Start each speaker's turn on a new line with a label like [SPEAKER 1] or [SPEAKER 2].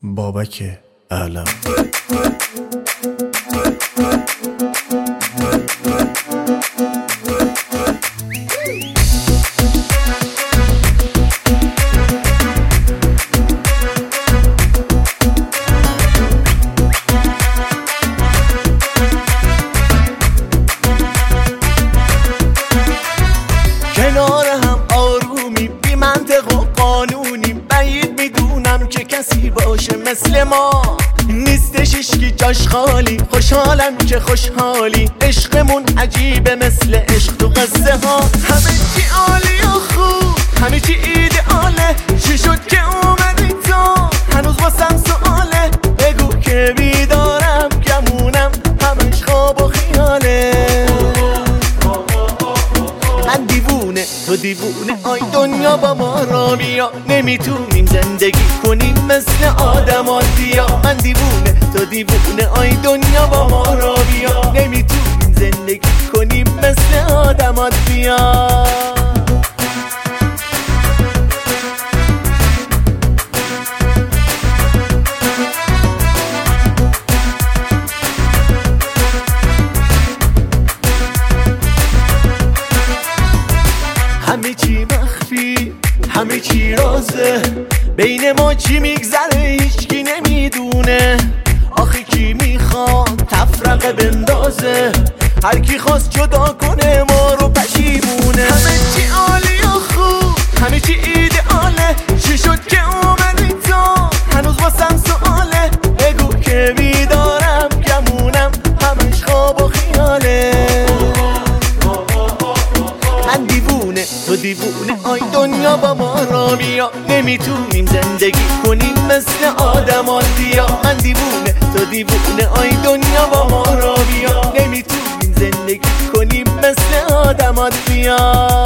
[SPEAKER 1] بابک اعلم.
[SPEAKER 2] کنار هم آرومی بی منطق و قانونی، بعید میدونم که کسی باشه مثل ما. نیستش هیچکی جاش خالی، خوشحالم که خوشحالی. عشقمون عجیبه مثل عشق تو قصه ها. همه چی عالی و خوب، همه چی ایدئاله. چی شد که اومدی تو؟ هنوز واسم سواله. بگو که بیدارم گمونم همش خواب و خیاله. من دیوونه تو دیوونه، آی دنیا با ما را بیا. نمیتونیم زندگی کنیم مثل آدم‌ها بیا. من دیوونه تو دیوونه، آی دنیا با ما را بیا. نمیتونیم زندگی کنیم مثل آدم‌ها بیا. همه چی مخفی، همه چی رازه. بین ما چی میگذره هیچکی نمیدونه. آخه کی میخواد تفرقه بندازه؟ هر کی خواست جدا کنه ما رو پشیمونه. همه چی عالی و خوب، همه چی ایدئاله. چی شد که اومدی تو؟ هنوز واسم سواله. بگو که بیدارم گمونم همش خواب و خیاله. من دیوونه تو دیوونه، آی دنیا با ما را بیا. نمیتونیم زندگی کنیم مثل آدم‌ها بیا. من دیوونه تو دیوونه، آی دنیا با ما را بیا. نمیتونیم زندگی کنیم مثل آدم‌ها بیا.